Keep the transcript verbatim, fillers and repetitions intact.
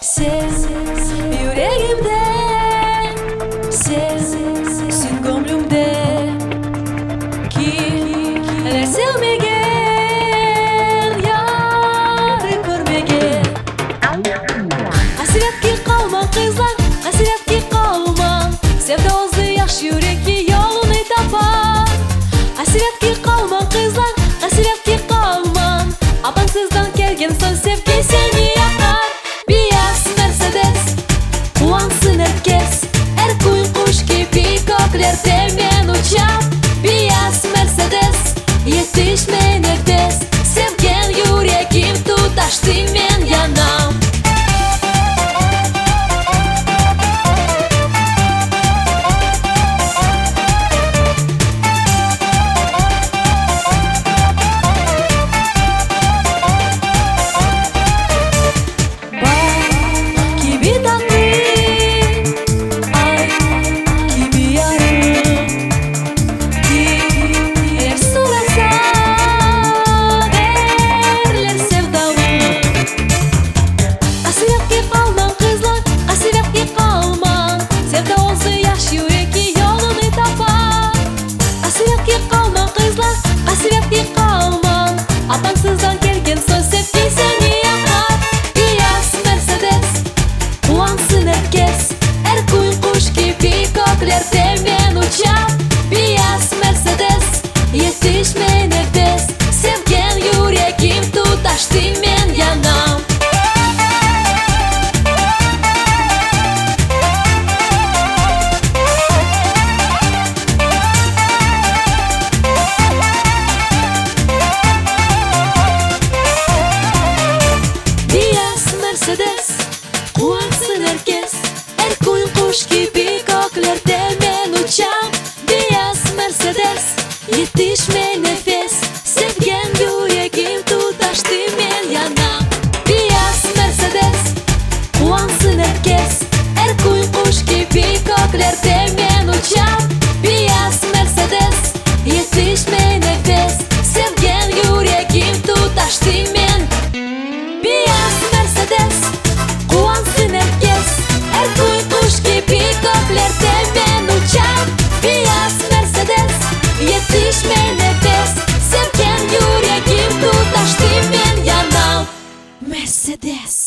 Sen yüreğimde, sensin gönlümde. Kimler sevmegen, yarı görmegen. Hasretki kalma kızlar, hasretki kalma. Sevda özlü yaş yürekli yolunu tapar. Hasretki kalma kızlar, hasretki kalma. Abansızdan kelgen son sevgi seni yakar. Beyaz Mercedes, kuansın herkes. Her gün kuş gibi göklerde men uçar. Beyaz Mercedes, yetişme nefes. Sevgen yüreğim tutaştı men yanam. Hasretki kalma, abansızdan gelgen son sevgi seni yakar. Beyaz Mercedes, kuansın herkes. Her gün kuş gibi göklerde men uçar. Beyaz Mercedes, yetişme nefes. Sevgen yüreğim tutaştı men yanam. Mercedes, kuansın herkes. Her gün kuş gibi göklerde men uçar. Beyaz Mercedes, yetişme nefes. Sevgen yüreğim tutaştı men yanam. Beyaz Mercedes, kuansın herkes. Her gün kuş gibi göklerde men uçar. Beyaz Mercedes, yetişme nefes. Sevgen yüreğim tutaştı men. Beyaz Mercedes, kuansın herkes. Her gün kuş gibi göklerde men uçar. Beyaz Mercedes, yetişme nefes. Sevgen yüreğim tutaştı men yanam. Mercedes.